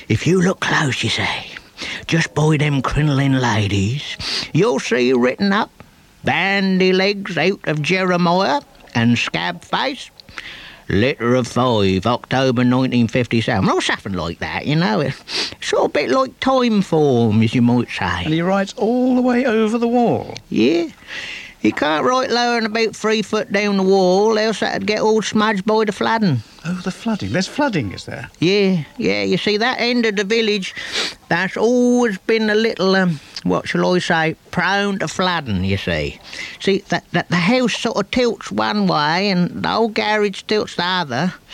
If you look close, you see, just by them crinoline ladies, you'll see written up, Bandy Legs out of Jeremiah and Scab Face, letter of 5, October 1957. Or something like that, you know. It's sort of a bit like time form, as you might say. And he writes all the way over the wall? Yeah. He can't write lower than about 3 foot down the wall, else that'd get all smudged by the flooding. Oh, the flooding. There's flooding, is there? Yeah. You see, that end of the village, that's always been a little, what shall I say, prone to flooding, you see. See, the house sort of tilts one way and the old garage tilts the other.